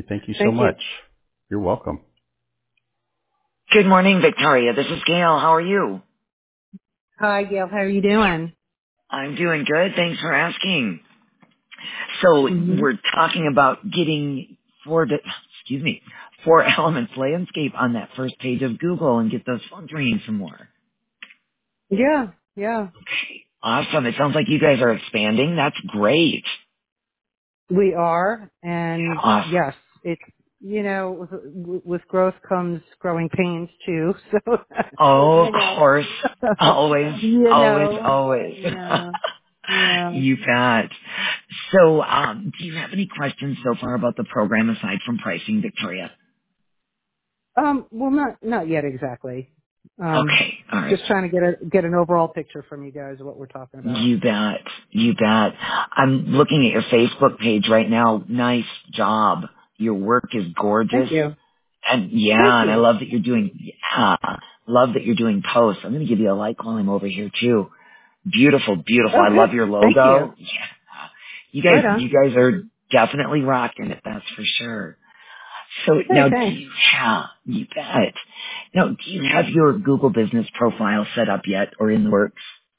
Thank you so Thank you. much. You're welcome. Good morning, Victoria. This is Gail. How are you? Hi, Gail. How are you doing? I'm doing good. Thanks for asking. So hmm we're talking about getting Four Elements Landscape on that first page of Google and get those phones ringing some more. Yeah, yeah. Awesome. It sounds like you guys are expanding. That's great. We are, and Awesome. yes, it's with growth comes growing pains too. So Oh, you of know, course. Always, you always, know, always. yeah, yeah. You bet. So, do you have any questions so far about the program aside from pricing, Victoria? Well, not yet exactly. Okay, all right. Just trying to get an overall picture from you guys of what we're talking about. You bet. You bet. I'm looking at your Facebook page right now. Nice job. Your work is Thank gorgeous. you. And Thank and I you. love that you're doing, love that you're doing posts. I'm going to give you a like while I'm over here too. Beautiful, beautiful. Oh, I love good. your Thank you. logo. Yeah. Right You on. guys are definitely rocking it. That's for sure. So Hey, now thanks. you bet. Now, do you have your Google business profile set up yet or in the works?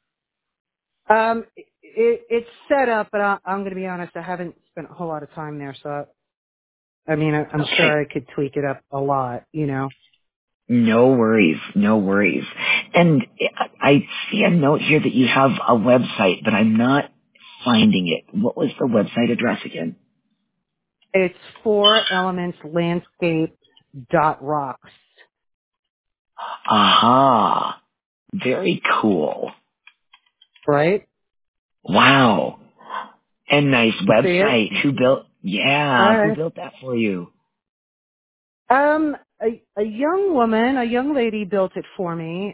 It's set up, but I'm going to be honest. I haven't spent a whole lot of time there, so I'm Okay. sure I could tweak it up a lot. You know, No worries, no worries. And I see a note here that you have a website, but I'm not finding it. What was the website address again? it's Four Elements Landscape dot rocks. Aha. Very cool. Right? Wow. And nice You see it? website. All Who right. built that for you? A young woman, a young lady built it for me.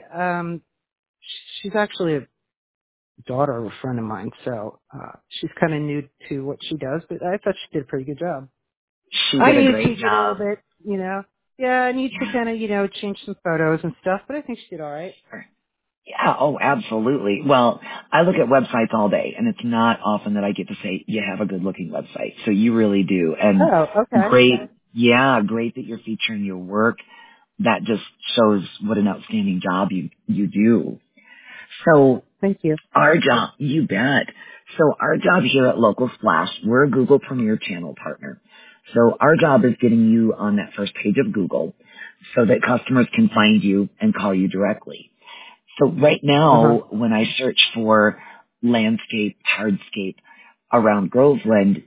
She's actually a daughter of a friend of mine, so she's kind of new to what she does, but I thought she did a pretty good job. She I did a need to great tweak it a little job. bit, you know. Yeah, I need to kind of, change some photos and stuff, but I think she did all right. Yeah, oh, absolutely. Well, I look at websites all day, and it's not often that I get to say you have a good-looking website. So you really do. And Oh, okay. great that you're featuring your work. That just shows what an outstanding job you do. So Thank you. you bet. So our job here at Local Splash, we're a Google Premier Channel partner. So our job is getting you on that first page of Google so that customers can find you and call you directly. So right Uh-huh. now, when I search for landscape, hardscape around Groveland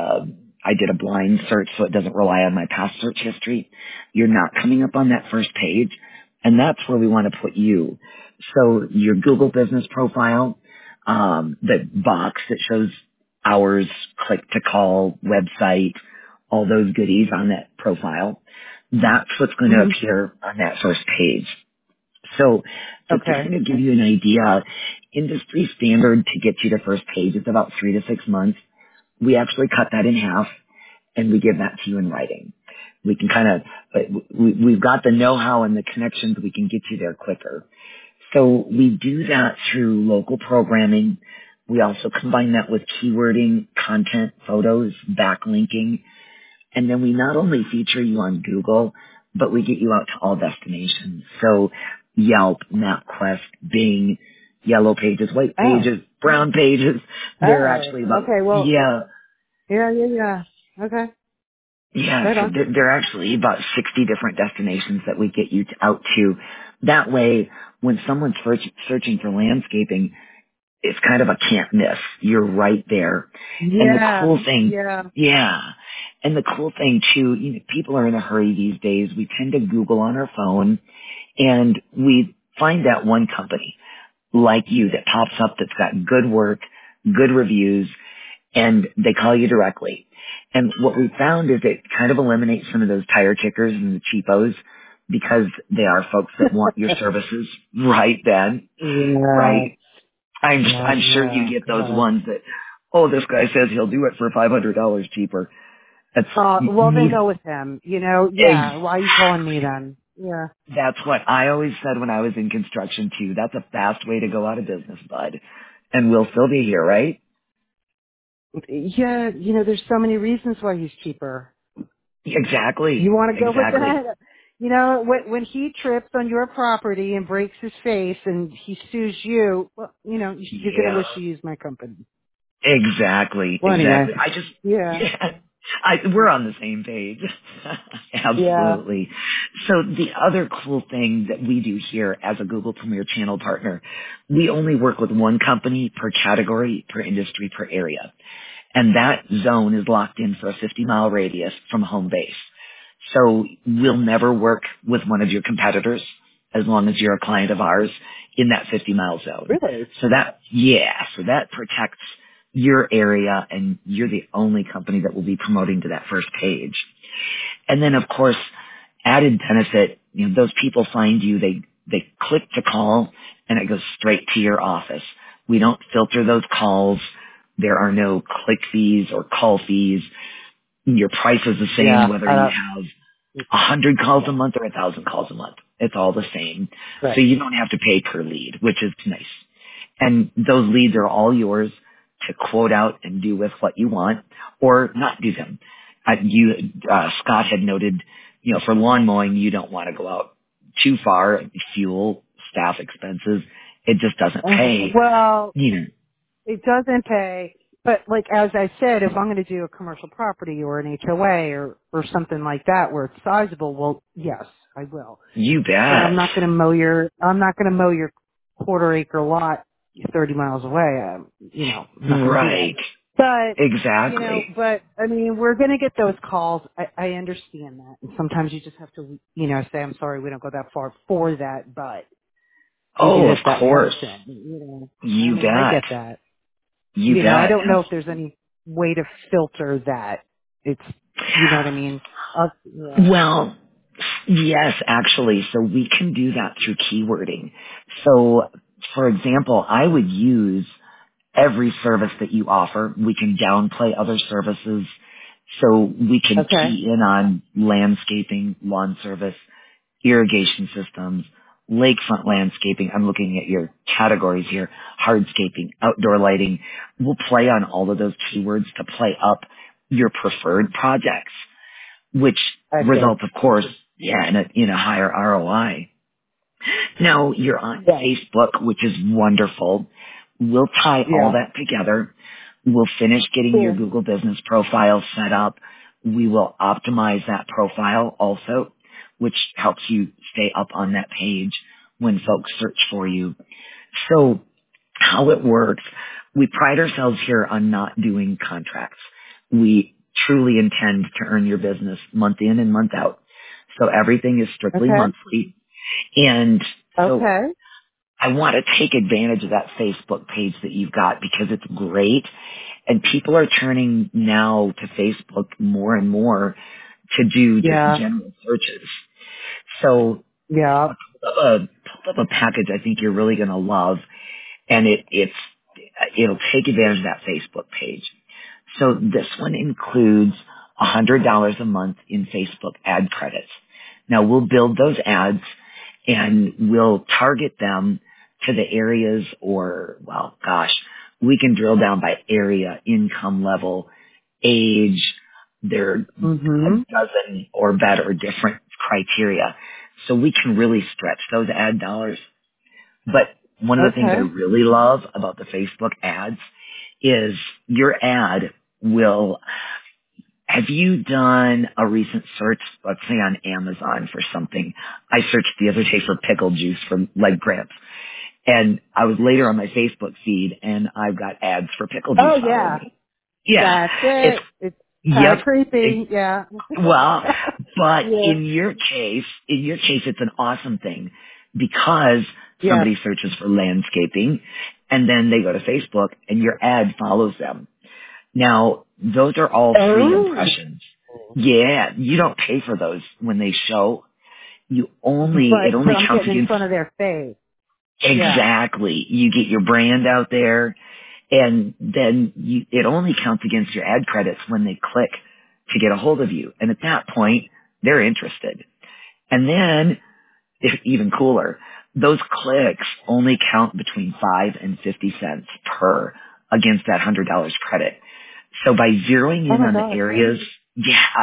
I did a blind search so it doesn't rely on my past search history. You're not coming up on that first page. And that's where we want to put you. So your Google business profile, the box that shows hours, click to call, website, all those goodies on that profile, that's what's going to hmm appear on that first page. So to Okay. kind of give you an idea, industry standard to get you to first page is about 3 to 6 months. We actually cut that in half and we give that to you in writing. We can we've got the know-how and the connections. We can get you there quicker. So we do that through local programming. We also combine that with keywording, content, photos, backlinking, and then we not only feature you on Google, but we get you out to all destinations. So Yelp, MapQuest, Bing, Yellow Pages, White Oh. Pages, Brown Pages. They're Oh. actually about, Okay. Well, yeah. Okay. Right so on. they're actually about 60 different destinations that we get you out to. That way, when someone's searching for landscaping, it's kind of a can't miss. You're right there. And the Yeah. cool thing, Yeah. yeah. And the cool thing too, people are in a hurry these days. We tend to Google on our phone and we find that one company like you that pops up that's got good work, good reviews, and they call you directly. And what we found is it kind of eliminates some of those tire kickers and the cheapos because they are folks that want your services right then, Yeah. right? I'm sure you Yeah. get those God. ones that, oh, this guy says he'll do it for $500 cheaper. That's Well, then go with him. Yeah. Why are you calling me then? Yeah. that's what I always said when I was in construction too. That's a fast way to go out of business, bud. And we'll still be here, right? Yeah. There's so many reasons why he's cheaper. Exactly. You want to go with Exactly. that? You know, when he trips on your property and breaks his face and he sues you, well, you know, you're going to Yeah. wish you used my company. Exactly. Well, Exactly. anyway. I just, Yeah. yeah. We're on the same page. Yeah. Absolutely. So the other cool thing that we do here as a Google Premier Channel partner, we only work with one company per category, per industry, per area. And that zone is locked in for a 50-mile radius from home base. So we'll never work with one of your competitors as long as you're a client of ours in that 50-mile zone. Really? So that protects your area, and you're the only company that will be promoting to that first page. And then, of course, added benefit, you know, those people find you, they click to call, and it goes straight to your office. We don't filter those calls. There are no click fees or call fees. Your price is the same Yeah. whether you have 100 calls a month or 1,000 calls a month. It's all the same. So Right. you don't have to pay per lead, which is nice. And those leads are all yours to quote out and do with what you want or not do them. Scott had noted, you know, for lawn mowing, you don't want to go out too far, fuel, staff expenses. It just doesn't pay, Well, you know. it doesn't pay, but like as I said, if I'm going to do a commercial property or an HOA or something like that where it's sizable, well, yes, I will. You But bet. I'm not going to mow your quarter acre lot 30 miles away. I'm not going to do that. Right. But, Exactly. but I mean, we're going to get those calls. I understand that. And sometimes you just have to, say, I'm sorry, we don't go that far for that, but we do Oh, this, of that, and the other course. thing. I You mean, I bet. get that. You I bet. don't know if there's any way to filter that. It's, you know what I mean? Yeah. Well, yes, actually. So we can do that through keywording. So, for example, I would use every service that you offer. We can downplay other services. So we can Okay. key in on landscaping, lawn service, irrigation systems, lakefront landscaping. I'm looking at your categories here. Hardscaping, outdoor lighting. We'll play on all of those keywords to play up your preferred projects, which Okay. results, of course, in a higher ROI. Now, you're on Yeah. Facebook, which is wonderful. We'll tie all Yeah. that together. We'll finish getting your Cool. Google Business profile set up. We will optimize that profile also, which helps you stay up on that page when folks search for you. So how it works, we pride ourselves here on not doing contracts. We truly intend to earn your business month in and month out. So everything is strictly Okay. monthly. And so Okay. I want to take advantage of that Facebook page that you've got because it's great. And people are turning now to Facebook more and more to do just Yeah. general searches. So Yeah. pulled up a package I think you're really going to love, and it'll take advantage of that Facebook page. So this one includes $100 a month in Facebook ad credits. Now we'll build those ads and we'll target them to the areas we can drill down by area, income level, age. There are a Mhm. dozen or better different criteria. So we can really stretch those ad dollars. But one of the things I Okay. really love about the Facebook ads is your ad will, have you done a recent search, let's say on Amazon for something? I searched the other day for pickle juice for leg cramps. And I was later on my Facebook feed and I've got ads for pickle juice Oh following yeah. me. Yeah. That's It's, it. It's kind of yep. creepy. Yeah. Well, but yeah. in your case, it's an awesome thing because Yeah. somebody searches for landscaping and then they go to Facebook and your ad follows them. Now, those are all free Oh. impressions. Yeah, you don't pay for those when they show. It But only I'm counts getting in against, front of their face. Yeah. exactly. You get your brand out there and then it only counts against your ad credits when they click to get a hold of you. And at that point, they're interested. And then, if even cooler, those clicks only count between 5 and 50 cents per against that $100 credit. So by zeroing Oh in my on the gosh. areas, yeah,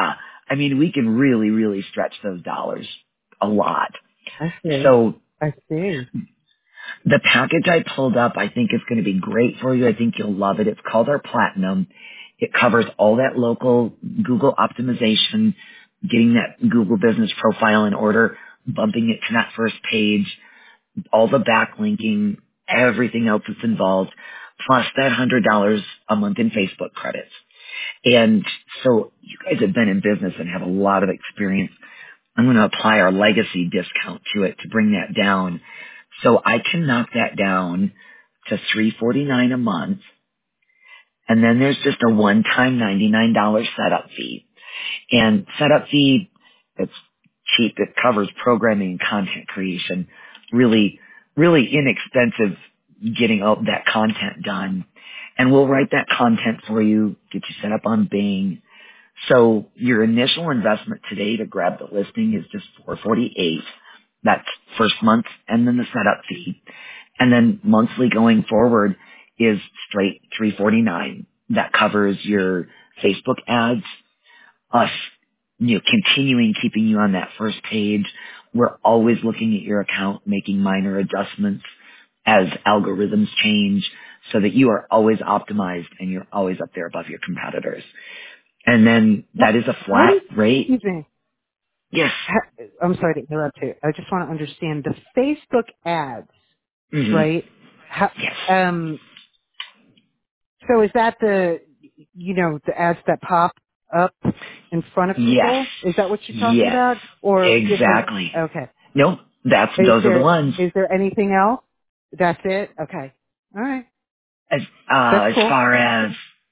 I mean, we can really, really stretch those dollars a lot. I see. So I see. the package I pulled up, I think is going to be great for you. I think you'll love it. It's called our Platinum. It covers all that local Google optimization, getting that Google business profile in order, bumping it to that first page, all the backlinking, everything else that's involved, plus that $100 a month in Facebook credits. And so you guys have been in business and have a lot of experience. I'm going to apply our legacy discount to it to bring that down. So I can knock that down to $349 a month. And then there's just a one-time $99 setup fee. And setup fee, it's cheap. It covers programming and content creation. Really, really inexpensive getting all that content done. And we'll write that content for you, get you set up on Bing. So your initial investment today to grab the listing is just $448. That's first month and then the setup fee. And then monthly going forward is straight $349. That covers your Facebook ads, us, continuing keeping you on that first page. We're always looking at your account, making minor adjustments as algorithms change so that you are always optimized and you're always up there above your competitors. And then that is a What flat is, rate. excuse me, Yes. I'm sorry to interrupt you. I just want to understand the Facebook ads, Hmm. right? How, Yes. um, so is that the ads that pop up in front of Yes. people? Is that what you're talking Yes. about? Or is there, Exactly. okay. Nope. Is Those are the there, ones. is there anything else? That's it? Okay. All right. As, That's as cool. far as,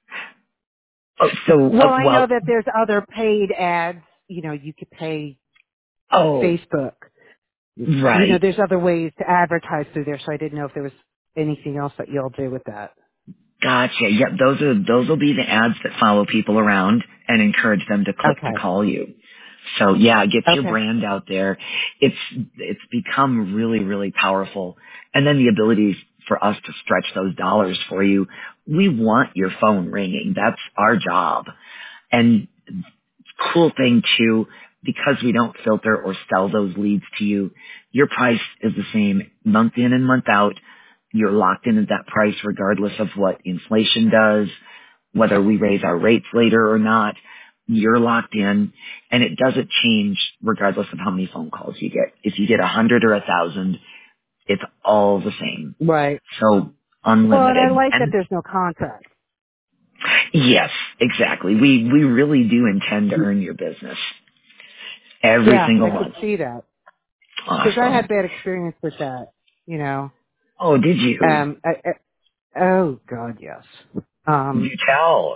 Well, I know that there's other paid ads. You could pay oh, Facebook. right. There's other ways to advertise through there, so I didn't know if there was anything else that y'all do with that. Gotcha. Yep. Those will be the ads that follow people around and encourage them to click to Okay. call you. So yeah, get your Okay. brand out there. It's become really, really powerful. And then the ability for us to stretch those dollars for you. We want your phone ringing. That's our job. And cool thing too, because we don't filter or sell those leads to you, your price is the same month in and month out. You're locked in at that price regardless of what inflation does, whether we raise our rates later or not. You're locked in, and it doesn't change regardless of how many phone calls you get. If you get 100 or 1,000, it's all the same. Right. So Well, and I unlimited. like that And there's no contract. yes, exactly. We really do intend to earn your business every Yeah, single I could month. see that. Because I had Awesome. bad experience with that, you know. Oh, did you? Oh, God, yes. You tell.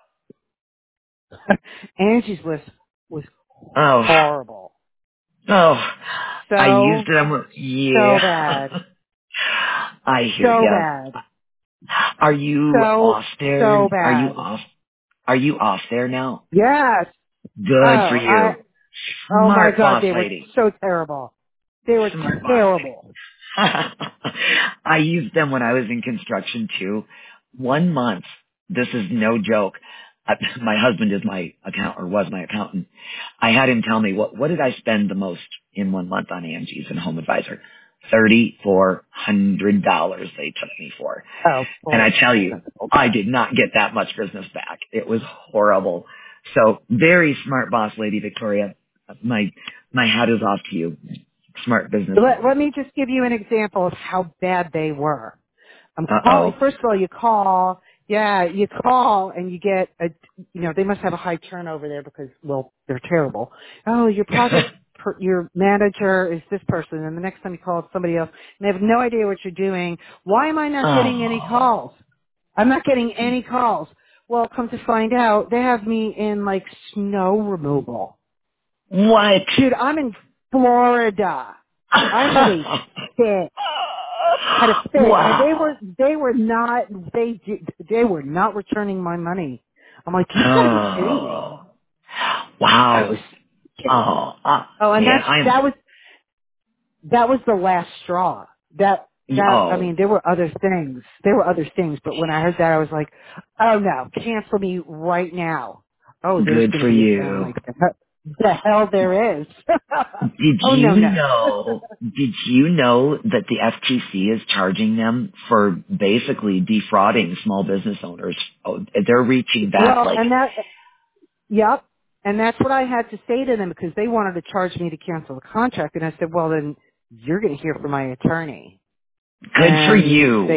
Angie's List was Oh, horrible. oh. I used So, them. so Yeah. bad. I hear So ya. bad. Are you So, off there? so Are you bad. off? Are you off there now? Yes. Good for you. Oh my Smart God, boss they were lady. so terrible. They were Smart boss lady. terrible. I used them when I was in construction too. 1 month. This is no joke. My husband is my account or was my accountant. I had him tell me what did I spend the most in 1 month on Angie's and Home Advisor? $3,400 they took me for. Oh, And I tell bullshit. you, I did not get that much business back. It was horrible. So very smart boss lady Victoria. My hat is off to you. Smart Let businesswoman. me just give you an example of how bad they were. I'm calling. Uh-oh. First of all, you call and you get they must have a high turnover there because, well, they're terrible. Oh, your manager is this person, and the next time you call, it's somebody else, and they have no idea what you're doing. Why am I not getting any Oh. calls? I'm not getting any calls. Well, come to find out, they have me in like snow removal. What? Dude, I'm in Florida. I had a fit. Had a fit, and Wow. they were not returning my money. I'm like, you gotta be kidding me. Oh. I was Wow. kidding. Oh. Oh, and Man, I'm, that was the last straw. I oh, mean, there were other things. There were other things, but when I heard that, I was like, oh no, cancel me right now. Oh, there's good going for to be a sound like you. that. The hell there is. Did Oh no you no. know, did you know that the FTC is charging them for basically defrauding small business owners? Oh, they're reaching back Well, like, and that, yep. And that's what I had to say to them because they wanted to charge me to cancel the contract. And I said, well then you're going to hear from my attorney. good for And you.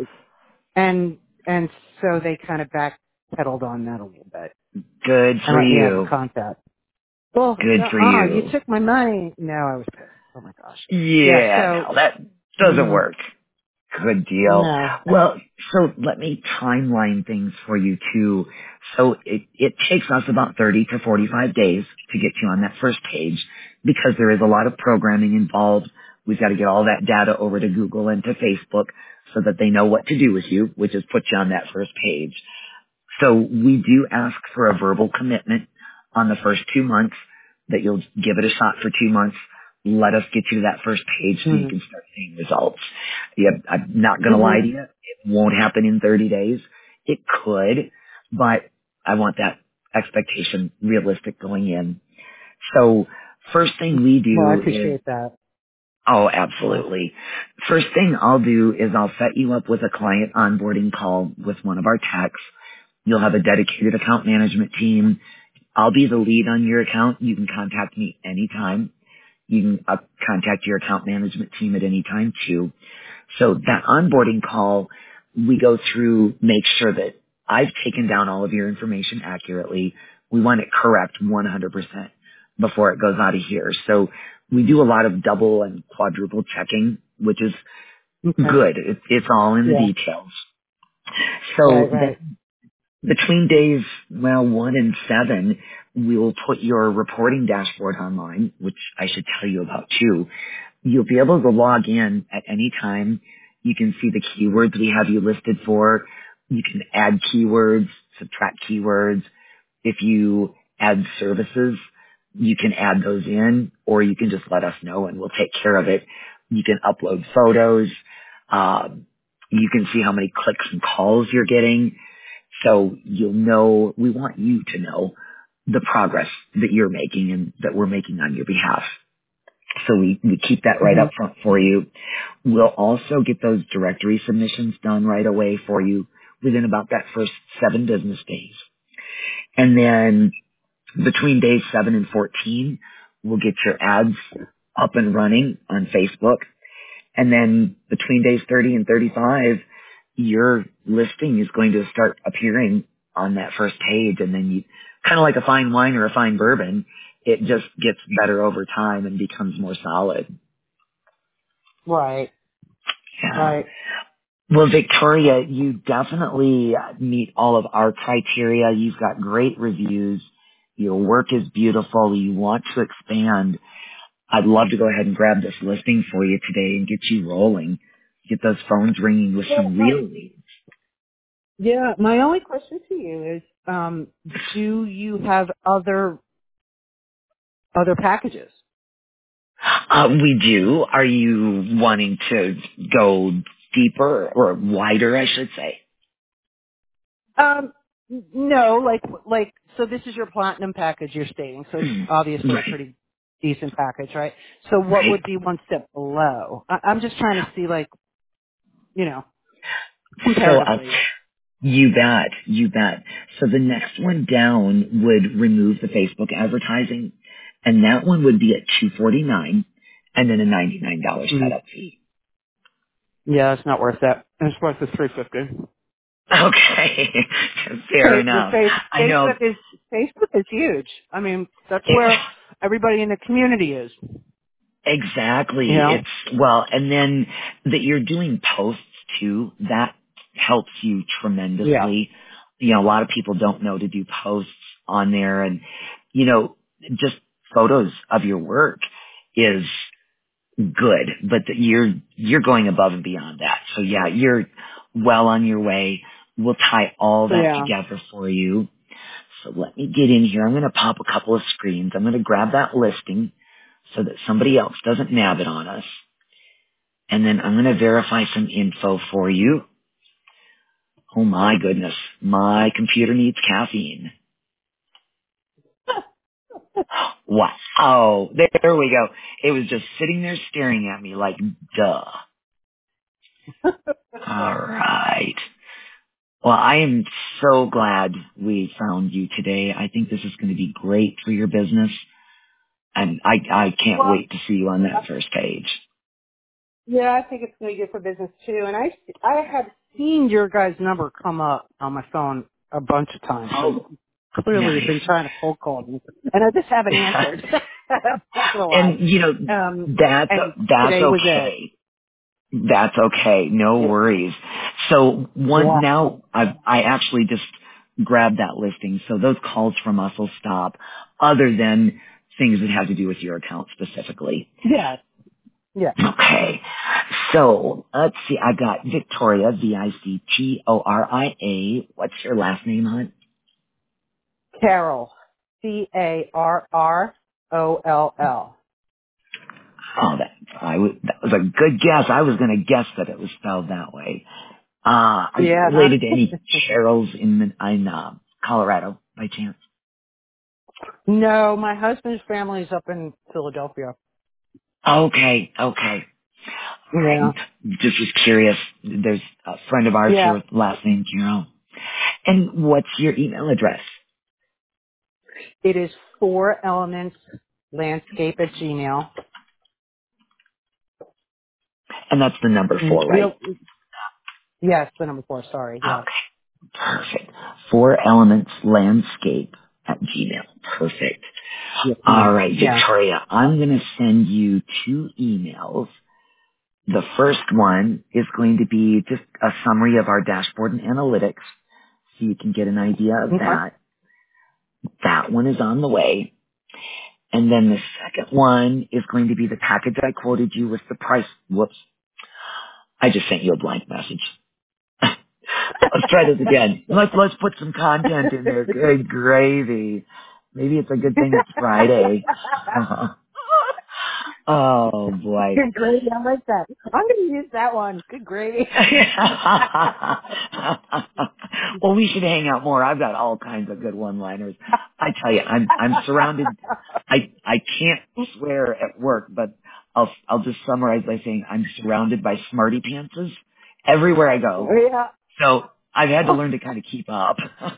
and, and so they kind of backpedaled on that a little bit Good and for let me have the you. contact. Well, Good for you you. took my money. No, I was pissed. Oh my gosh. Yeah, Yeah, so, no, that doesn't mm, work. Good deal. no. Well, so let me timeline things for you too. So it takes us about 30 to 45 days to get you on that first page because there is a lot of programming involved. We've got to get all that data over to Google and to Facebook so that they know what to do with you, which is put you on that first page. So we do ask for a verbal commitment on the first 2 months that you'll give it a shot for 2 months. Let us get you to that first page so you Mm-hmm. can start seeing results. Yeah, I'm not going to lie to Mm-hmm. you. It won't happen in 30 days. It could, but I want that expectation realistic going in. So first thing we Well, I do is, appreciate that. oh, Yeah. absolutely. First thing I'll do is I'll set you up with a client onboarding call with one of our techs. You'll have a dedicated account management team. I'll be the lead on your account. You can contact me anytime. You can contact your account management team at any time too. So that onboarding call, we go through, make sure that I've taken down all of your information accurately. We want it correct 100% before it goes out of here. So we do a lot of double and quadruple checking, which is Okay. good. It's all in the Yeah. details. Right, So then right. between days, well, 1 and 7, we'll put your reporting dashboard online, which I should tell you about too. You'll be able to log in at any time. You can see the keywords we have you listed for. You can add keywords, subtract keywords. If you add services, you can add those in, or you can just let us know and we'll take care of it. You can upload photos. You can see how many clicks and calls you're getting. So you'll know, we want you to know the progress that you're making and that we're making on your behalf. So we keep that right Mm-hmm. up front for you. We'll also get those directory submissions done right away for you within about that first 7 business days. And then between days 7 and 14, we'll get your ads up and running on Facebook. And then between days 30 and 35, your listing is going to start appearing on that first page. And then you, kind of like a fine wine or a fine bourbon, it just gets better over time and becomes more solid. Right, Yeah. right. Well, Victoria, you definitely meet all of our criteria. You've got great reviews. Your work is beautiful. You want to expand. I'd love to go ahead and grab this listing for you today and get you rolling. Get those phones ringing with Well, some real leads. yeah, my only question to you is, do you have other packages? We do. Are you wanting to go deeper or wider, I should say? No, so this is your platinum package you're stating, so it's obviously a Right, pretty decent package, right? So what right. would be one step below? I'm just trying to see, like, you know, So comparatively. you bet. So the next one down would remove the Facebook advertising, and that one would be at $249, and then a $99 Mm. setup fee. Yeah, it's not worth that. It's worth the 350. Okay, fair enough. I know Facebook is huge. I mean, that's where everybody in the community is. You exactly. know? It's well, and then that you're doing posts too. That helps you Yeah. tremendously. You know, a lot of people don't know to do posts on there, and you know, just photos of your work is good, but you're going above and beyond that. So yeah, you're well on your way. We'll tie all that Yeah. together for you. So let me get in here. I'm going to pop a couple of screens. I'm going to grab that listing so that somebody else doesn't nab it on us. And then I'm going to verify some info for you. Oh my goodness. My computer needs caffeine. Wow. There we go. It was just sitting there staring at me like, duh. All right. Well, I am so glad we found you today. I think this is going to be great for your business, and I can't Well, wait to see you on that first page. yeah, I think it's going to be good for business too. And I have seen your guys' number come up on my phone a bunch of times. So Oh, clearly you've nice. been trying to cold call me, and I just haven't answered. I'm not gonna lie. And you know, And that's today was it. okay. That's okay. No Yeah. worries. So Yeah. now I actually just grabbed that listing. So those calls from us will stop, other than things that have to do with your account specifically. Yeah. Yeah. Okay. So let's see. I got Victoria, Victoria. What's your last name, hon? Carol. Carroll. Oh, that was a good guess. I was going to guess that it was spelled that way. Are you Yeah. related to any Carols in Colorado by chance? No, my husband's family's up in Philadelphia. Okay, okay. All right. Yeah. Just was curious. There's a friend of ours here Yeah. with last name Carol. And what's your email address? It is 4 elements landscape at Gmail. And that's the number Mm, 4, right? Real, yes, the number 4, sorry, yes. Okay, perfect. 4 elements landscape at Gmail. Perfect. Yes, All ma'am. right, Yeah. Victoria, I'm going to send you 2 emails. The first one is going to be just a summary of our dashboard and analytics so you can get an idea of Okay. that. That one is on the way. And then the second one is going to be the package I quoted you with the price. Whoops. I just sent you a blank message. Let's try this again. Let's put some content in there. Good gravy. Maybe it's a good thing it's Friday. Oh boy. Good gravy, I like that. I'm going to use that one. Good gravy. Well, we should hang out more. I've got all kinds of good one-liners. I tell you, I'm surrounded. I can't swear at work, but I'll just summarize by saying I'm surrounded by smarty pantses everywhere I go. Yeah. So I've had to learn to kind of keep up.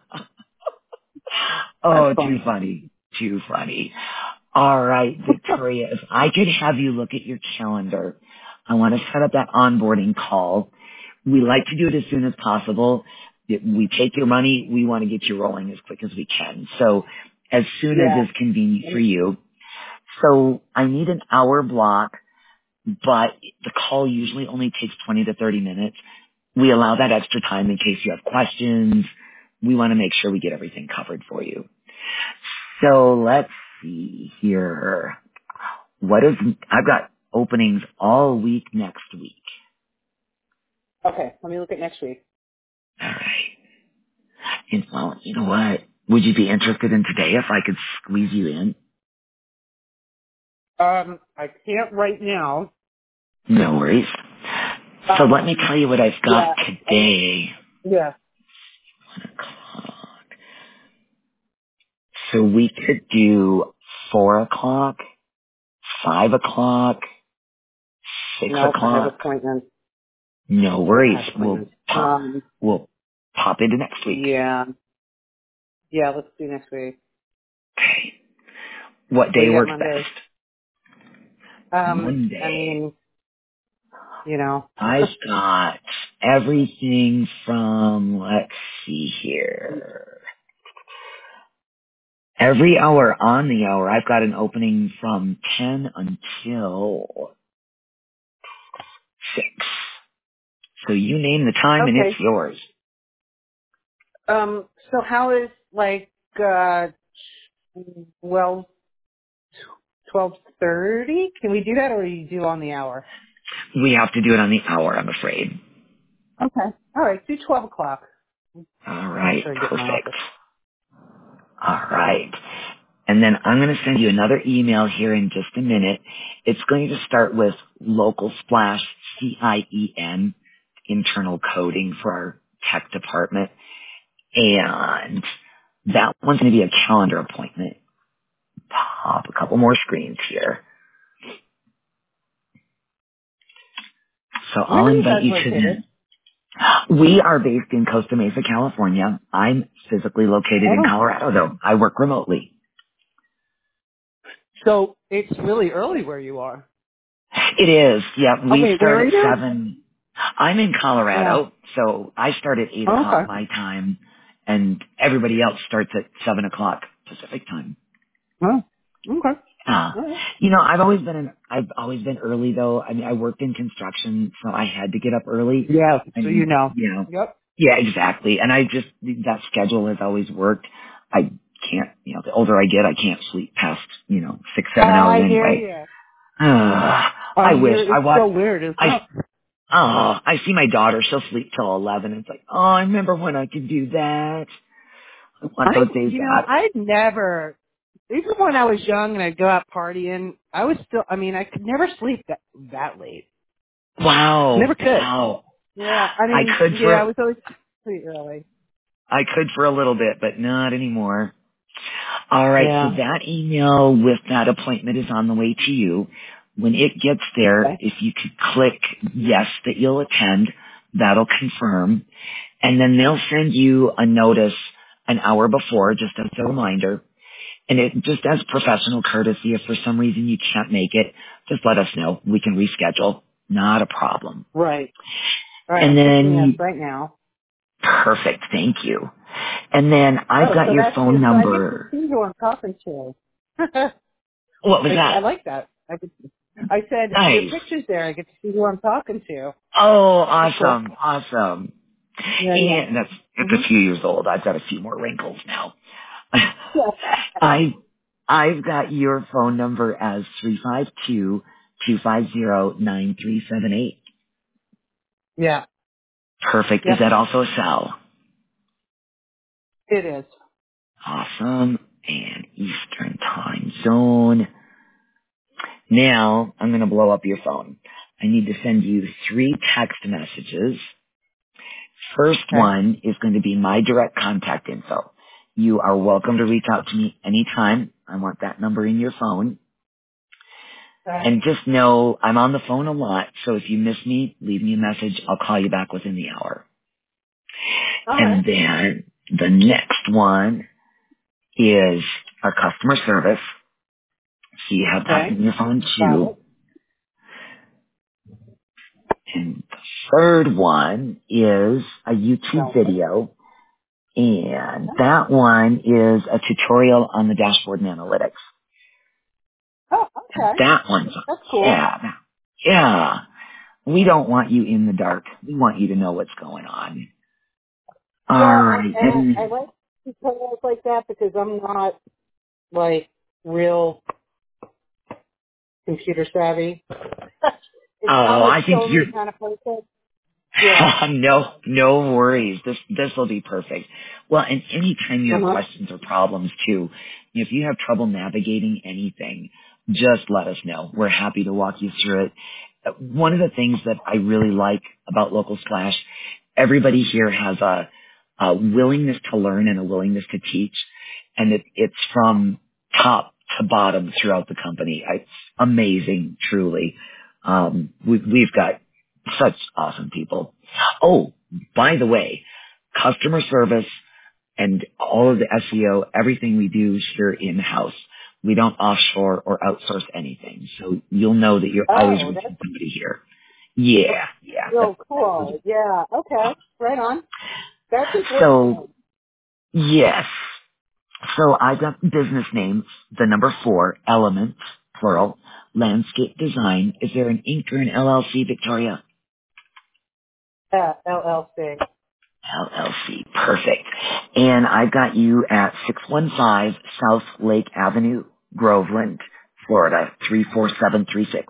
That's Oh, too funny. funny. Too funny. All right, Victoria, if I could have you look at your calendar, I want to set up that onboarding call. We like to do it as soon as possible. We take your money. We want to get you rolling as quick as we can. So as soon as Yeah. is convenient for you. So I need an hour block, but the call usually only takes 20 to 30 minutes. We allow that extra time in case you have questions. We want to make sure we get everything covered for you. So let's see here. I've got openings all week next week. Okay, let me look at next week. All right. And well, you know what? Would you be interested in today if I could squeeze you in? I can't right now. No worries. So let me tell you what I've got Yeah. today. Yeah. So we could do 4 o'clock, 5 o'clock, six Nope, I have o'clock. appointments. No Yeah, I worries. have appointments. We'll pop into next week. Yeah. Yeah, let's do next week. Okay. What What do day you got works Monday? best? I Monday. mean, you know. I've got everything from, let's see here. Every hour on the hour, I've got an opening from 10 until 6. So you name the time and it's Okay. yours. So how is like well 12:30? Can we do that or you do on the hour? We have to do it on the hour, I'm afraid. Okay. All right, do 12 o'clock. All Make right, sure I get in my perfect. office. All right. And then I'm going to send you another email here in just a minute. It's going to start with local splash CIEN, internal coding for our tech department. And that one's going to be a calendar appointment. Pop a couple couple more screens here. So Where I'll are you invite guys you to located? the. We are based in Costa Mesa, California. I'm physically located in Oh, Colorado, though. I work remotely. so it's really early where you are. It is. Yeah, Oh we wait, where start are at you? 7. I'm in Yeah. Colorado, so I start at 8 Oh, o'clock okay. my time, and everybody else starts at 7 o'clock Pacific time. Oh, okay. Uh, All right. I've always been early though. I mean, I worked in construction, so I had to get up early. Yeah, so you And, know. you know, Yep. yeah, exactly. And that schedule has always worked. I can't, the older I get, I can't sleep past, 6, 7 hours I hear anyway. you. I I wish hear I it's watch, so weird, isn't I, it? I see my daughter, she'll sleep till 11. It's like, oh, I remember when I could do that. I want those days back. I'd never, even when I was young and I'd go out partying, I could never sleep that late. Wow. Never could. Wow. Yeah, I could I for was always pretty early. I could for a little bit, but not anymore. All right, so Yeah. that email with that appointment is on the way to you. When it gets there, Okay. if you could click yes that you'll attend, that'll confirm. And then they'll send you a notice an hour before, just as a reminder. And it just as professional courtesy, if for some reason you can't make it, just let us know. We can reschedule. Not a problem. Right. All right, And I'm clicking yes then, right now. perfect, thank you. And then I've Oh, got so your that's phone good. So I get to number. see who I'm talking to. What was I that? like that. I said, your Nice. picture's there. I get to see who I'm talking to. Oh, That's cool. awesome, awesome. Yeah, And it's yeah. a few years old. I've got a few more wrinkles now. Yeah. I've got your phone number as 352-250-9378. Yeah. Perfect. Is Yep. that also a cell? It is. Awesome. And Eastern time zone. Now I'm going to blow up your phone. I need to send you 3 text messages. First Okay. one is going to be my direct contact info. You are welcome to reach out to me anytime. I want that number in your phone. Okay. And just know I'm on the phone a lot, so if you miss me, leave me a message. I'll call you back within the hour. All right. And then the next one is our customer service. So you have that Okay. in your phone Got too. it. And the third one is a YouTube Got it. video. And Oh, that one is a tutorial on the dashboard and analytics. oh, And okay. that one's, That's cool. yeah, yeah. We don't want you in the dark. We want you to know what's going on. All Yeah, right. I like tutorials like that because I'm not like real computer savvy. I'm Oh, a I think show you're me kind of person. Yeah. no worries. This will be perfect. Well, and anytime you Uh have huh. questions or problems too, if you have trouble navigating anything, just let us know. We're happy to walk you through it. One of the things that I really like about Local Splash, everybody here has a willingness to learn and a willingness to teach, and it's from top to bottom throughout the company. It's amazing, truly. We've got such awesome people. Oh, by the way, customer service and all of the SEO, everything we do is here in-house. We don't offshore or outsource anything. So you'll know that you're always Oh, that's reaching somebody here. Yeah. real cool. Yeah. Okay. Right on. That's important to So, me. yes. So I've got business names, the number 4, Element, plural, landscape design. Is there an Inc. or an LLC, Victoria? Yeah. LLC. LLC. Perfect. And I've got you at 615 South Lake Avenue, Groveland, Florida, 34736.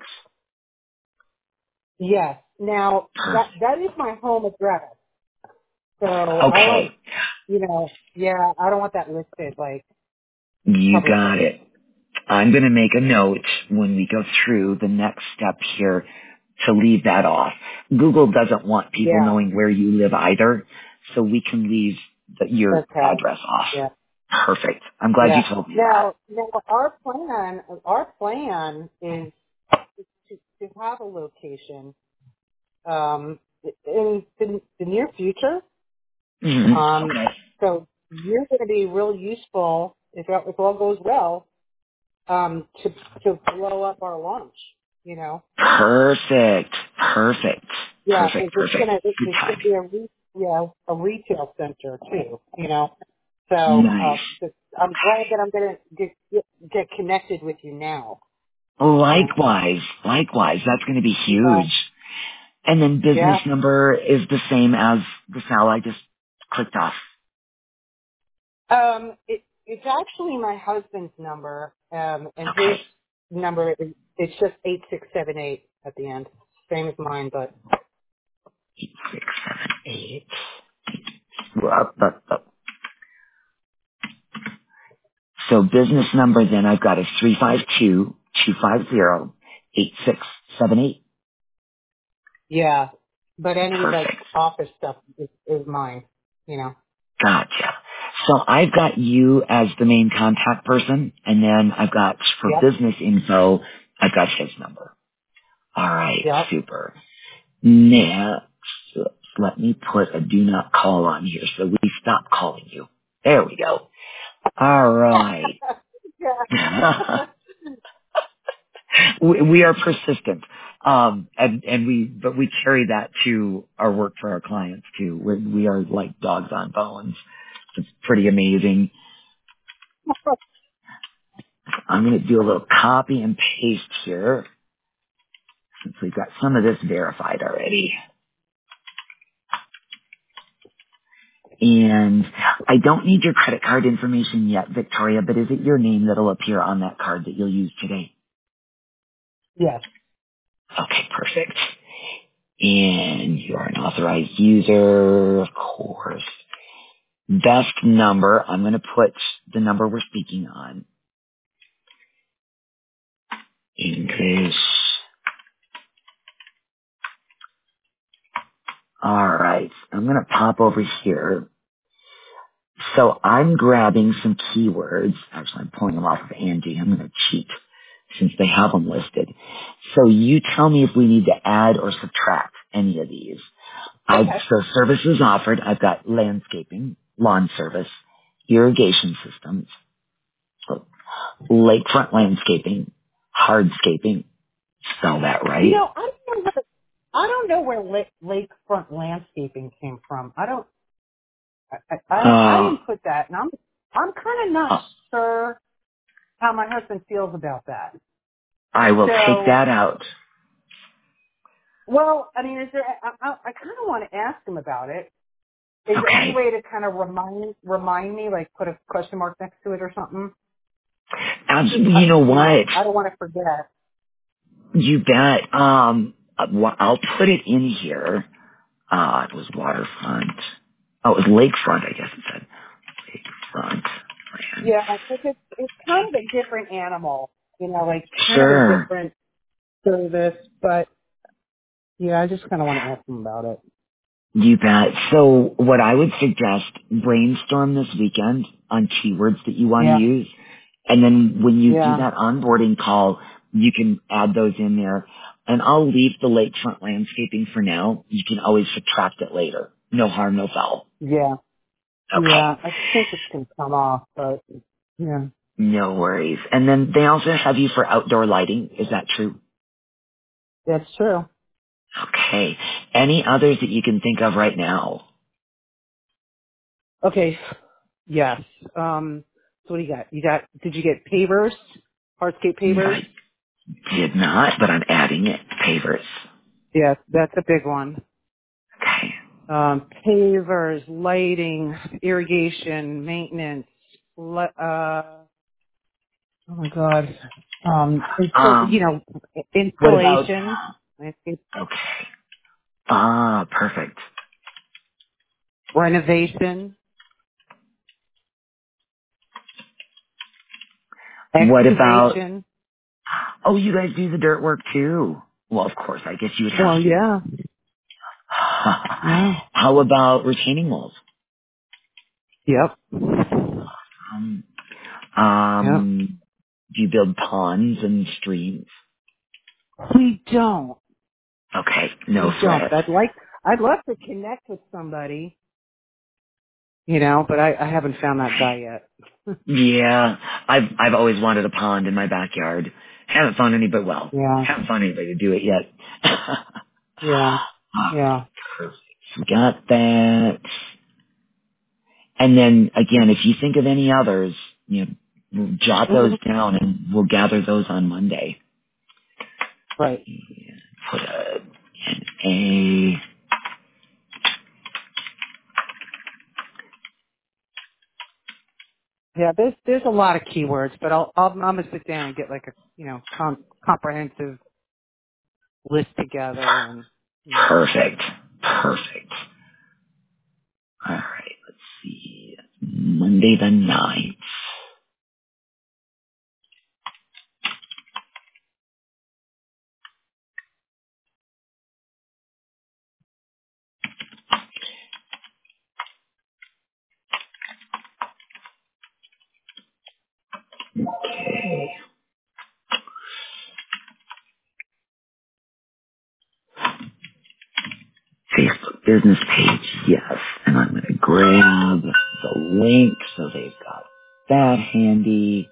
Yes. Now Perfect. that is my home address. So I Okay. like, yeah, I don't want that listed like You got publicly. it. I'm going to make a note when we go through the next step here to leave that off. Google doesn't want people Yeah. knowing where you live either, so we can leave your Okay. address off. Yeah. Perfect. I'm glad you Yeah. told me that. Now our plan is to have a location in the near future. Mhm. Um, Okay. so you're going to be real useful if all goes well to blow up our launch. You know. Perfect. Perfect. Yeah, Perfect. it's Perfect. gonna Good it's gonna timing. be a retail center too. You know. So Nice. I'm glad that I'm gonna get connected with you now. You know. Likewise. Likewise. That's going to be Yeah. huge. And then business Yeah. number is the same as the cell I just clicked off. It's actually my husband's number, and his Okay. number is it's just 8678 at the end, same as mine, but 8. Up, up, up. So business number then I've got is 352-250-8678. yeah. But any like Perfect. office stuff is mine, you know. Gotcha. So I've got you as the main contact person, and then I've got for Yep. business info, I've got his number. All right, Yep. super. Next, let me put a do not call on here so we stop calling you. There we go. All right. yeah. We are persistent. But we carry that to our work for our clients too. We are like dogs on bones. It's pretty amazing. I'm going to do a little copy and paste here since we've got some of this verified already. And I don't need your credit card information yet, Victoria, but is it your name that'll appear on that card that you'll use today? Yes. Okay, perfect. And you are an authorized user, of course. Best number, I'm going to put the number we're speaking on. English. All right. I'm going to pop over here. So I'm grabbing some keywords. Actually, I'm pulling them off of Andy. I'm going to cheat since they have them listed. So you tell me if we need to add or subtract any of these. Okay. So services offered, I've got landscaping, lawn service, irrigation systems, lakefront landscaping, hardscaping. Spell that You right. know, I don't know where lakefront landscaping came from. I Uh, didn't put that, and I'm kind of not uh, sure how my husband feels about that. I will take So, that out. well, I mean, is there? I kind of want to ask him about it. Is there any Okay. way to kind of remind me, like put a question mark next to it or something? You know You know, what? I don't want to forget. You bet. I'll put it in here. It was waterfront. Oh, it was lakefront, I guess it said. Lakefront. Land. Yeah, because it's kind of a different animal. You know, like kind of a Sure. different service, but yeah, I just kind of want to ask him about it. You bet. So what I would suggest, brainstorm this weekend on keywords that you want to Yeah, use. And then when you do yeah, that onboarding call, you can add those in there. And I'll leave the lakefront landscaping for now. You can always subtract it later. No harm, no foul. yeah, Okay. yeah. I think it's gonna come off, but yeah, No worries. And then they also have you for outdoor lighting. Is that true? that's true. Okay. Any others that you can think of right now? Okay, yes. So what do you got? Did you get pavers? Hardscape pavers? I did not, but I'm adding it. Pavers. Yes, that's a big one. Okay. Pavers, lighting, irrigation, maintenance. Oh my God. You Um, know, what about, installation, landscape okay. Ah, perfect. renovation, What about, excavation. oh, you guys do the dirt work too? Well, of course, I guess you would have Well, to. yeah, yeah. How about retaining walls? Yep. Um, Yeah. do you build ponds and streams? We don't. Okay, no We don't. sweat. But I'd love to connect with somebody, but I haven't found that guy yet. Yeah, I've always wanted a pond in my backyard. Haven't found anybody. Well, Yeah. haven't found anybody to do it yet. Yeah. Yeah. Perfect. We got that. And then again, if you think of any others, we'll jot those Mhm. down and we'll gather those on Monday. Right. Put a Yeah, there's a lot of keywords, but I'm gonna sit down and get like a comprehensive list together and perfect. Perfect. All right, let's see. Monday the 9th. Okay. Facebook business page, yes. And I'm going to grab the link so they've got that handy.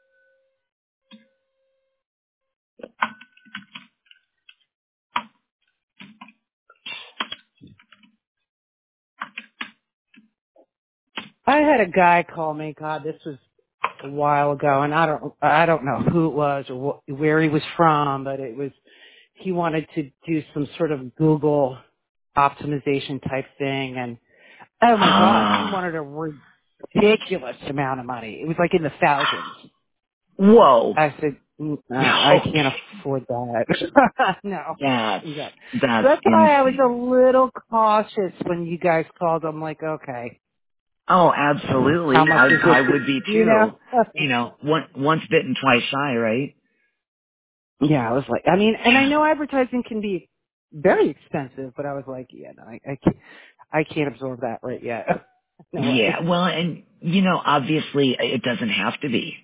I had a guy call me. God, this was a while ago, and I don't know who it was or where he was from, but he wanted to do some sort of Google optimization type thing, and oh my God, he Ah, wanted a ridiculous amount of money. It was like in the thousands. whoa. I said, I Okay. can't afford that. No. That's, Yeah. So that's that's why I was a insane. little cautious when you guys called. I'm like, okay, Oh, how absolutely. much is I it? would be You know? too. Once bitten, twice shy, right? Yeah, I was like, I mean, and I know advertising can be very expensive, but I was like, yeah, no, I can't absorb that right yet. No way. Yeah, well, and, obviously it doesn't have to be.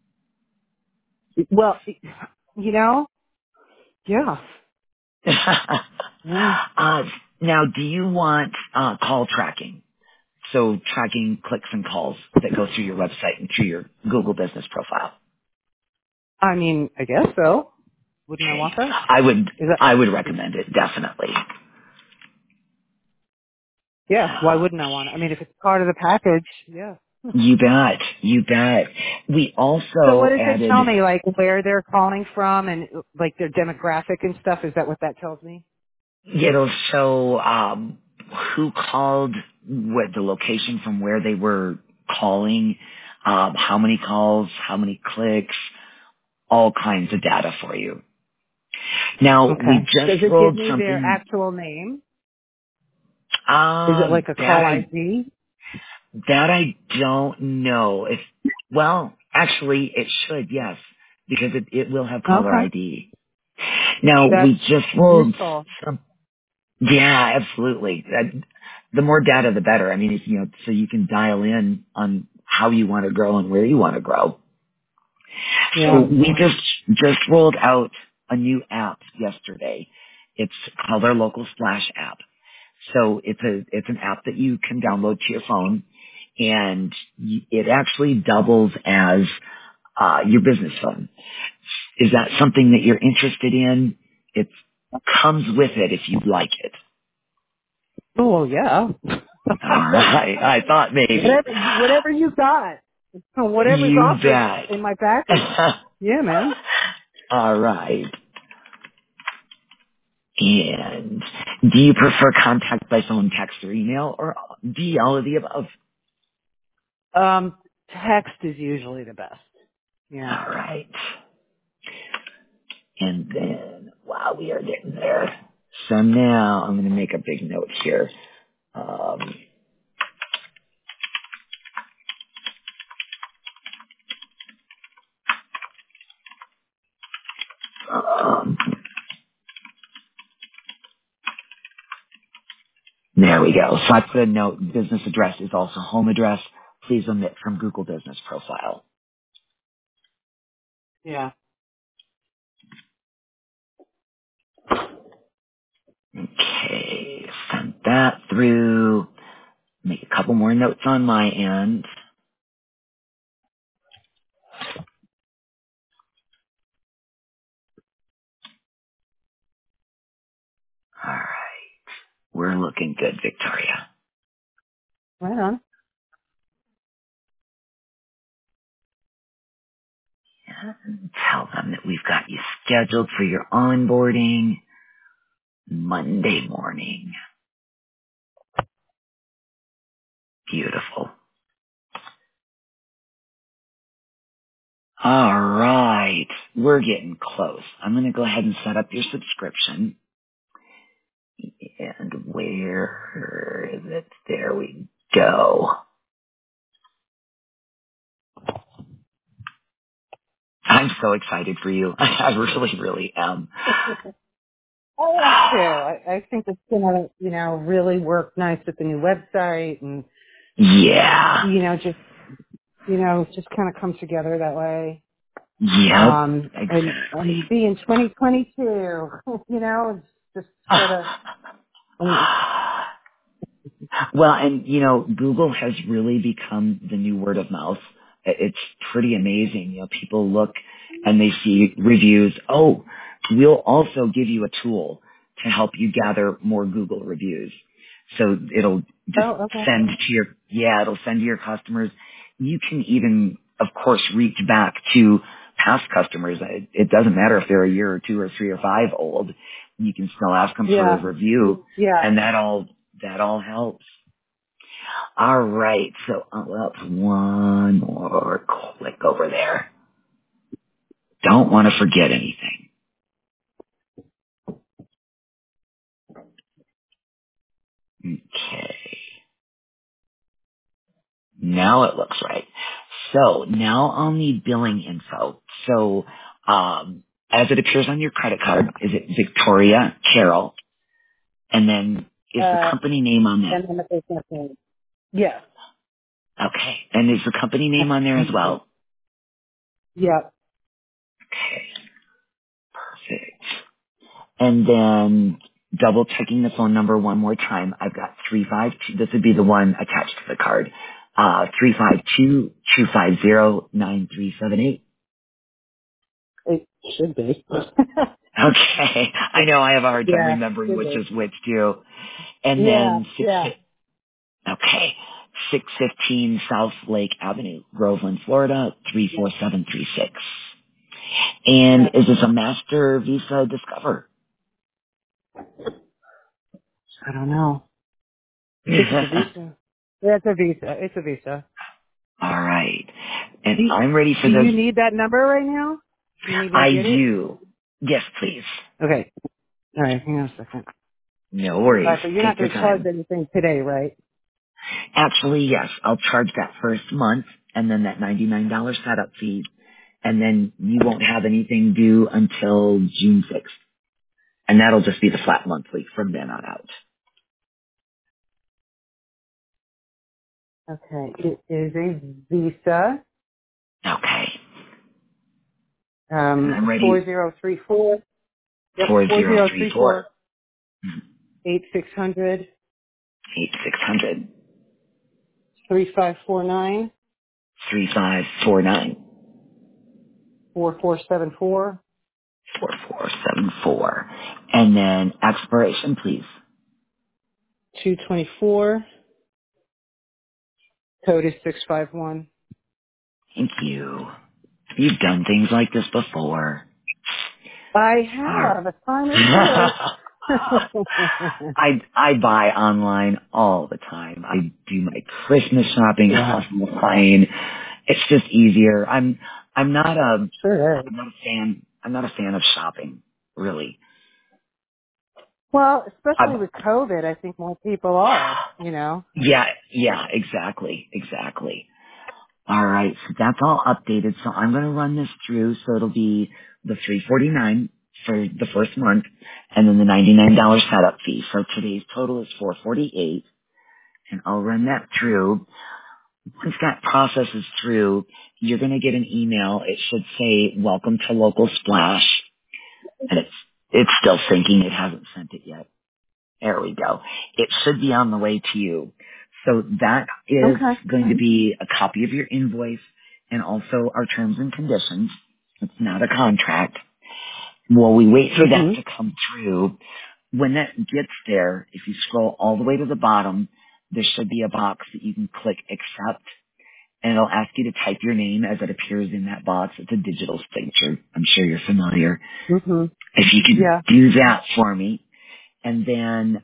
Well, yeah. Yeah. uh, now, do you want call tracking? So tracking clicks and calls that go through your website and through your Google business profile. I mean, I guess so. Wouldn't I Okay. want that? I would, Is that? I would recommend it, definitely. Yeah. Why wouldn't I want it? I mean, if it's part of the package, yeah. You bet. You bet. We So what also does it added, tell me? Like where they're calling from and like their demographic and stuff? Is that what that tells me? it'll show, who called, what the location from where they were calling, how many calls, how many clicks, all kinds of data for you. Now, we Okay. just Does it give rolled me their something, actual name? Is it like a that call ID? That I don't know. Well, actually it should, yes, because it will have caller Okay. ID. Now That's we just rolled useful. some, yeah, absolutely. The more data, the better. I mean, so you can dial in on how you want to grow and where you want to grow. So Yeah. we just rolled out a new app yesterday. It's called our Local Splash app. So it's an app that you can download to your phone, and it actually doubles as your business phone. Is that something that you're interested in? It comes with it if you'd like it. Oh, well, yeah. All right, I thought maybe. Whatever you got. Whatever's You offered bet. in my package. Yeah, man. All right. And do you prefer contact by phone, text, or email, or all of the above? Text is usually the best. Yeah. All right. And then, wow, we are getting there. So now I'm going to make a big note here. Um, um, there we go. So I put a note, business address is also home address. please omit from Google Business Profile. Yeah. Okay, send that through. Make a couple more notes on my end. All right, we're looking good, Victoria. Right on. Tell them that we've got you scheduled for your onboarding Monday morning. Beautiful. All right, we're getting close. I'm going to go ahead and set up your subscription. And where is it? There we go. I'm so excited for you. I really, really am. I am too. I think it's gonna, really work nice with the new website and, Yeah. just kind of come together that way. Yep. And Exactly. be in 2022, it's just sort of, Well, and Google has really become the new word of mouth. It's pretty amazing. People look and they see reviews. Oh, we'll also give you a tool to help you gather more Google reviews. So it'll just oh, okay. it'll send to your customers. You can even, of course, reach back to past customers. It doesn't matter if they're a year or two or three or five old. You can still ask them for a Yeah, review, yeah. and that all helps. All right, so one more click over there. Don't want to forget anything. Okay, now it looks right. So now I'll need billing info. So as it appears on your credit card, is it Victoria Carroll? And then is the company name on that? And then the business name. Yeah. Okay, and is the company name on there as well? Yeah. Okay, perfect. And then double checking the phone number one more time. I've got 352. This would be the one attached to the card. 352-250-9378. It should be. Okay. I know I have a hard time Yeah, remembering should which be. is which too. And Yeah, then yeah. okay. 615 South Lake Avenue, Groveland, Florida, 34736. And Yeah. is this a Master Visa Discover? I don't know. I think it's a visa. Yeah, it's a visa. It's a visa. All right. And I'm ready for Do this. you need that number right now? Do you need me to I get it? do. Yes, please. Okay. All right. Hang on a second. No All worries. right, but you're not Take your going to charge time. anything today, right? Actually, yes. I'll charge that first month and then that $99 setup fee. And then you won't have anything due until June 6th. And that'll just be the flat monthly from then on out. Okay. It is a visa. Okay. And I'm ready. 4034. Yep. 4034 4034 8600 8600 3549 3549 4474 4474. And then expiration, please. 224. Code is 651. Thank you. You've done things like this before. I Alright. have. A time or two. I buy online all the time. I do my Christmas shopping Yeah, online. It's just easier. I'm not a sure is. I'm not a fan. I'm not a fan of shopping, really. Well, especially I, with COVID, I think more people are. yeah, exactly. All right, so that's all updated. So I'm going to run this through. So it'll be the $349 for the first month, and then the $99 setup fee. So today's total is $448, and I'll run that through. Once that process is through, you're going to get an email. It should say, welcome to Local Splash. And it's still syncing. It hasn't sent it yet. There we go. It should be on the way to you. So that is Okay. going to be a copy of your invoice and also our terms and conditions. It's not a contract. While we wait for that Mhm. to come through, when that gets there, if you scroll all the way to the bottom, there should be a box that you can click accept, and it'll ask you to type your name as it appears in that box. It's a digital signature. I'm sure you're familiar. Mhm. If you could Yeah. do that for me, and then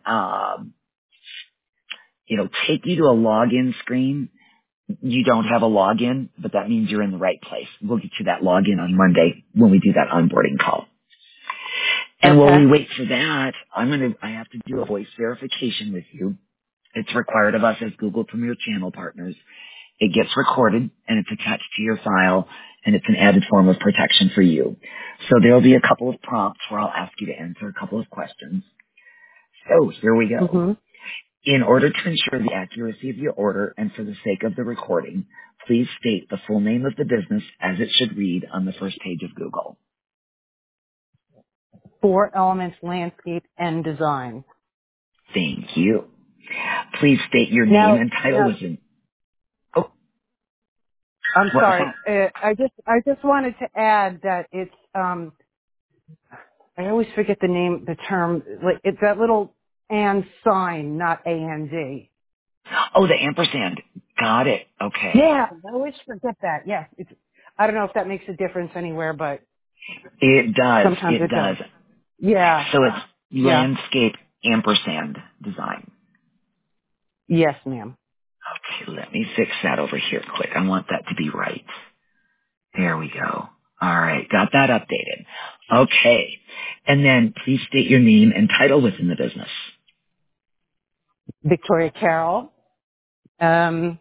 it'll take you to a login screen. You don't have a login, but that means you're in the right place. We'll get you that login on Monday when we do that onboarding call. And while Okay. we wait for that, I have to do a voice verification with you. It's required of us as Google Premier Channel partners. It gets recorded and it's attached to your file, and it's an added form of protection for you. So there'll be a couple of prompts where I'll ask you to answer a couple of questions. So here we go. Mhm. In order to ensure the accuracy of your order and for the sake of the recording, please state the full name of the business as it should read on the first page of Google. 4 Elements Landscape and Design. Thank you. Please state your name Now, and title now within. Oh, I'm what was sorry. that? I just wanted to add that it's I always forget the name, the term. Like it's that little and sign, not A-N-D. Oh, the ampersand. Got it. Okay. Yeah, I always forget that. Yes, it's. I don't know if that makes a difference anywhere, but It does. sometimes It it does. does. Yeah. So it's Yeah. landscape ampersand design. Yes, ma'am. Okay, let me fix that over here quick. I want that to be right. There we go. All right, got that updated. Okay, and then please state your name and title within the business. Victoria Carroll, owner,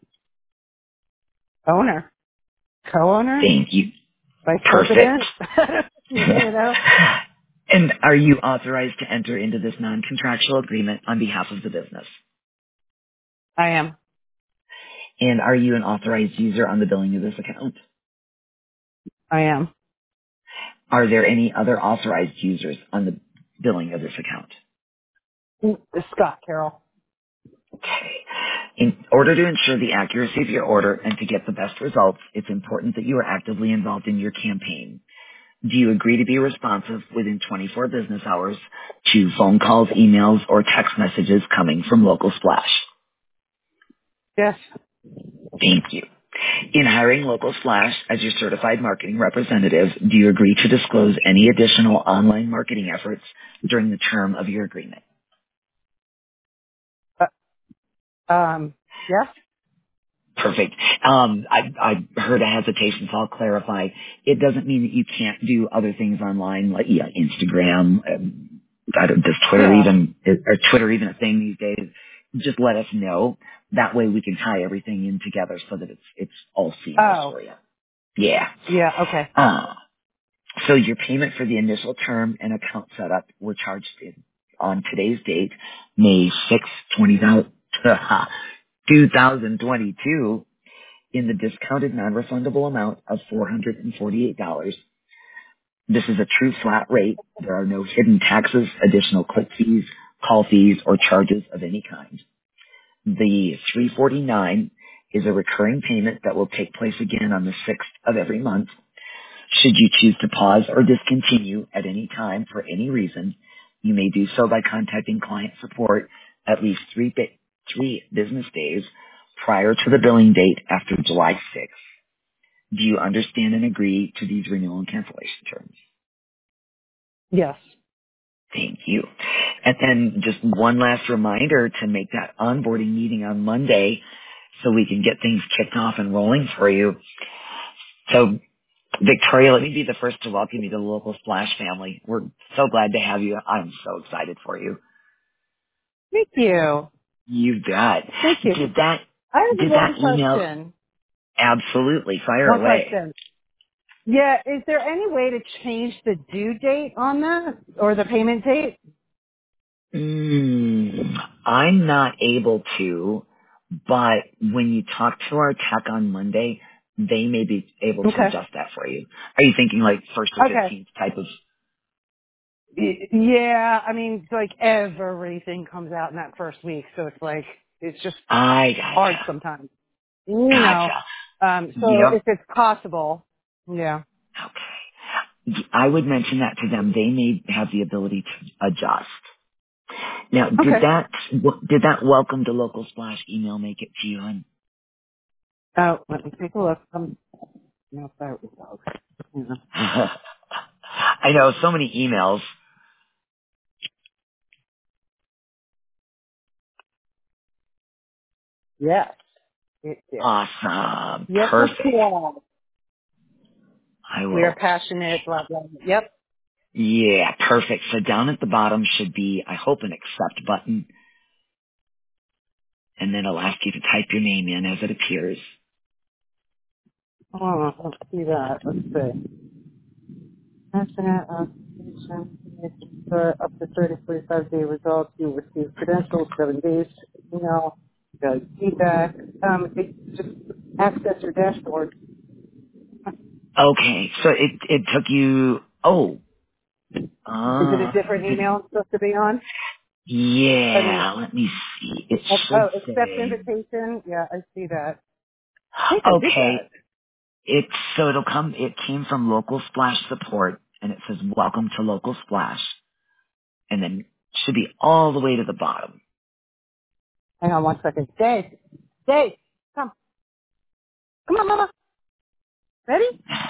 co-owner, Thank you. vice Perfect. president. You know. And are you authorized to enter into this non-contractual agreement on behalf of the business? I am. And are you an authorized user on the billing of this account? I am. Are there any other authorized users on the billing of this account? Scott Carroll. Okay. In order to ensure the accuracy of your order and to get the best results, it's important that you are actively involved in your campaign. Do you agree to be responsive within 24 business hours to phone calls, emails, or text messages coming from Local Splash? Yes. Thank you. In hiring Local Splash as your certified marketing representative, do you agree to disclose any additional online marketing efforts during the term of your agreement? Yes. Perfect. I heard a hesitation, so I'll clarify. It doesn't mean that you can't do other things online, like Instagram. Does Twitter Yeah. even or Twitter even a thing these days? Just let us know. That way we can tie everything in together so that it's all seamless Oh. for you. Yeah. Yeah. Okay. Uh, so your payment for the initial term and account setup were charged on today's date, May 6th, 2022, in the discounted non-refundable amount of $448. This is a true flat rate. There are no hidden taxes, additional click fees, call fees, or charges of any kind. The 349 is a recurring payment that will take place again on the 6th of every month. Should you choose to pause or discontinue at any time for any reason, you may do so by contacting client support at least three business days prior to the billing date after July 6th. Do you understand and agree to these renewal and cancellation terms? Yes. Thank you. And then just one last reminder to make that onboarding meeting on Monday so we can get things kicked off and rolling for you. So Victoria, let me be the first to welcome you to the Local Splash family. We're so glad to have you. I'm so excited for you. Thank you. You bet. Thank you. Did that, I have did one that email? question. Absolutely. Fire One away. question. Yeah. Is there any way to change the due date on that or the payment date? I'm not able to. But when you talk to our tech on Monday, they may be able to Okay. adjust that for you. Are you thinking like 1st or Okay. 15th type of? Yeah, I mean, like everything comes out in that first week, so it's like it's just I hard gotcha. sometimes, you know. Gotcha. So Yep. if it's possible, yeah. Okay. I would mention that to them. They may have the ability to adjust. Now, Okay. did that welcome to Local Splash email make it to you, hon? Oh, let me take a look. No, that was yeah. I know, so many emails. Yes, it did. Awesome. Yes, Perfect. yeah. I We are will. passionate. Blah blah. Yep. Yeah, perfect. So down at the bottom should be, I hope, an accept button, and then it'll ask you to type your name in as it appears. Oh, let's see that. Let's see. Passionate for up to 30, 45-day results. You receive credentials, 7 days. Email, feedback. It just access your dashboard. Okay, so it took you, Is it a different is it, email it's supposed to be on? I mean, yeah, let me see. It should accept say, invitation. Yeah, I see that. I think I did okay, that. it came from Local Splash Support, and it says, welcome to Local Splash, and then should be all the way to the bottom. Hang on one second. Dave, Dave, come. Come on, Mama. Ready?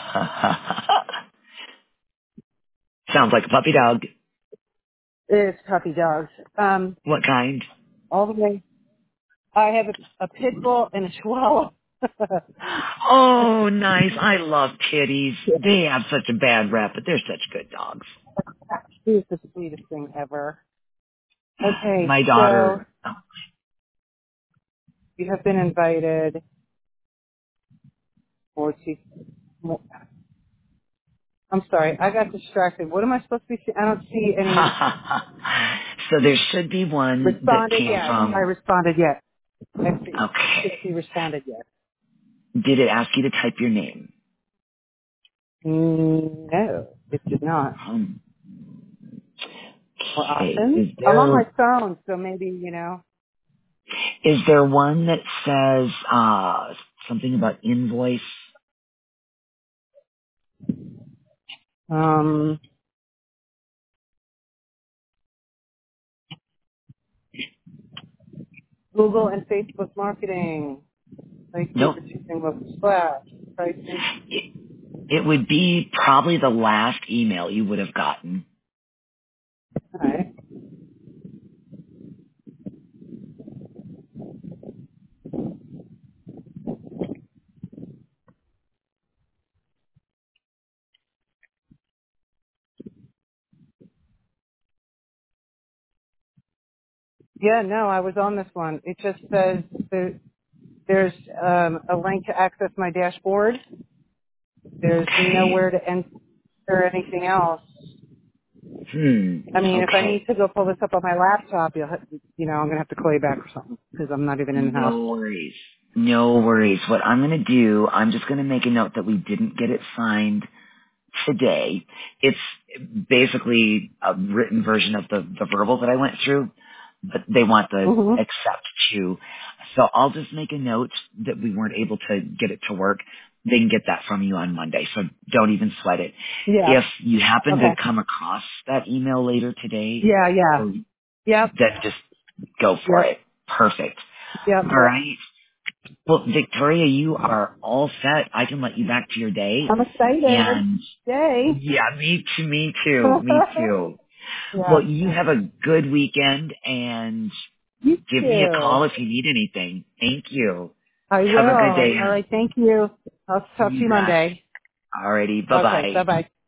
Sounds like a puppy dog. It's puppy dogs. What kind? All the way. I have a pit bull and a chihuahua. Oh, nice. I love kitties. They have such a bad rep, but they're such good dogs. He's the sweetest thing ever. Okay, My so daughter, you have been invited or to. I'm sorry, I got distracted. What am I supposed to be seeing? I don't see any so there should be one that responded came yet. I from, responded yet. I see. okay. Should see responded yet. Did it ask you to type your name? No, it did not. Or Okay. options. I'm on my phone, so maybe, Is there one that says, something about invoice? um, Google and Facebook marketing. Thank you Nope. for choosing Local Splash. Pricing. It would be probably the last email you would have gotten. All right. Yeah, no, I was on this one. It just says there's a link to access my dashboard. There's Okay. nowhere to enter anything else. I mean, if I need Okay. to go pull this up on my laptop, I'm gonna have to call you back or something because I'm not even in the house. No worries. No worries. What I'm going to do, I'm just going to make a note that we didn't get it signed today. It's basically a written version of the verbal that I went through, but they want the Mhm. accept too. So I'll just make a note that we weren't able to get it to work. They can get that from you on Monday, so don't even sweat it. Yeah. If you happen to Okay. come across that email later today, Yeah. Yeah. or Yep. then just go for Yep. it. Perfect. Yep. All right. Well, Victoria, you are all set. I can let you back to your day. I'm excited. And Yay. yeah, me too, me too. Yeah. Well, you have a good weekend and You give me a too. call if you need anything. Thank you. I Have a good will. day, All hon. right. Thank you. I'll talk to You you bet. Monday. Alrighty, bye Okay. bye. Bye bye.